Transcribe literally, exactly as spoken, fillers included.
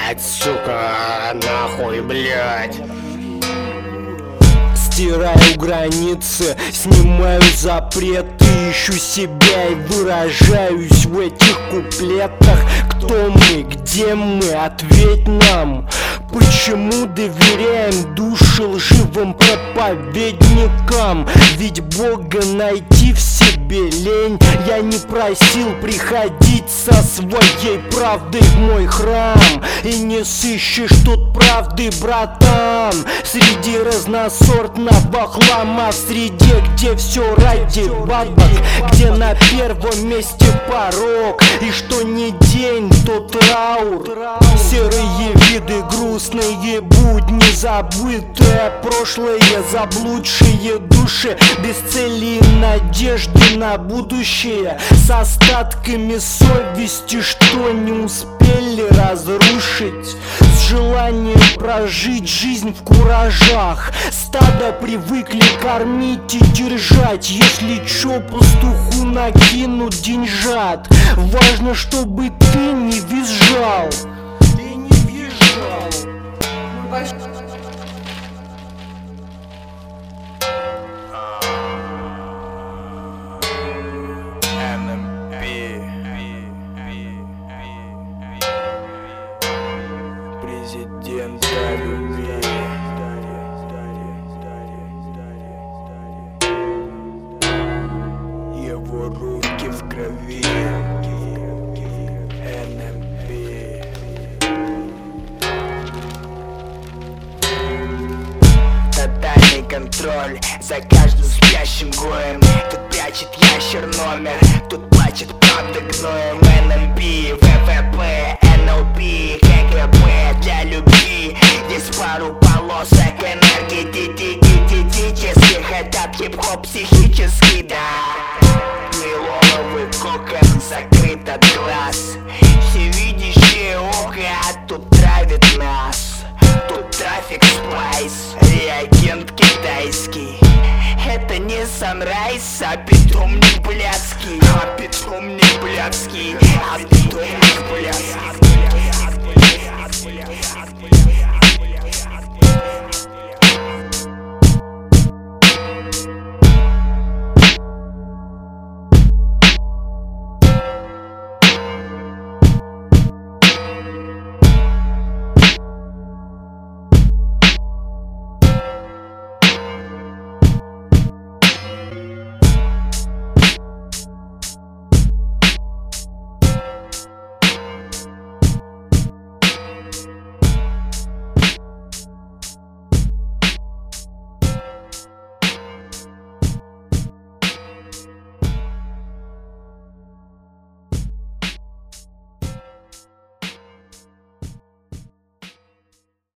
блядь, сука, нахуй, блядь. Стираю границы, снимаю запреты, ищу себя и выражаюсь в этих куплетах. Кто мы, где мы, ответь нам. Почему доверяем души лживым проповедникам? Ведь Бога найти в себе лень. Я не просил приходить со своей правдой в мой храм. И не сыщешь тут правды, братан, среди разносортного хлама, в среде, где все ради бабок, где на первом месте порог. И что не день, то траур. Серые виды, грустные будни, забытое прошлое, заблудшие души, без цели и надежды на будущее, с остатками совести, что не успели разрушить, с желанием прожить жизнь в куражах. Стадо привыкли кормить и держать, если чё, пастуху накинут деньжат. Важно, чтобы ты не визжал. Ты не визжал. Президент любви. Его руки в крови. эн эм пи. Тотальный контроль за каждым спящим гоем. Тут прячет ящер номер, тут плачет правда гноем. эн эм пи, вэ вэ пэ, эн эл пи, ка гэ бэ для любви. Здесь пару полосок энергетических. Этот хип-хоп психический, да. Нейлоновый кокон закрыт от глаз. Всевидящее око тут травит нас. Тут трафик спайс, реагент китайский. Это не санрайз, а питомник блядский. А питомник блядский. А питомник блядский.